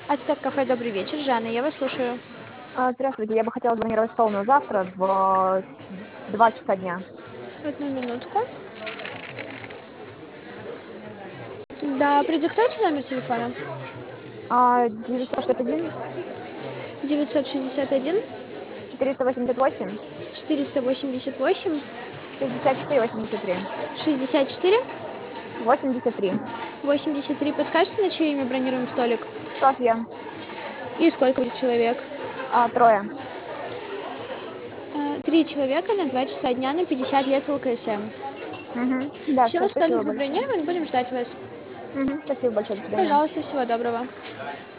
Ацтек кафе, добрый вечер. Жанна, я вас слушаю. Здравствуйте, я бы хотела забронировать стол на завтра в 2 часа дня. Одну минутку. Да, продиктуйте номер телефона. 961 961 488 488 64 83. 64 83. 83. Подскажете, на чье имя бронируем столик? Софья. И сколько будет человек? Трое. 3 человека на 2 часа дня на 50 лет ЛКСМ. Мгм. Да, Все, все, столик спасибо большое. забронирован, будем ждать вас. Мгм. Спасибо большое, до свидания. Пожалуйста, всего доброго.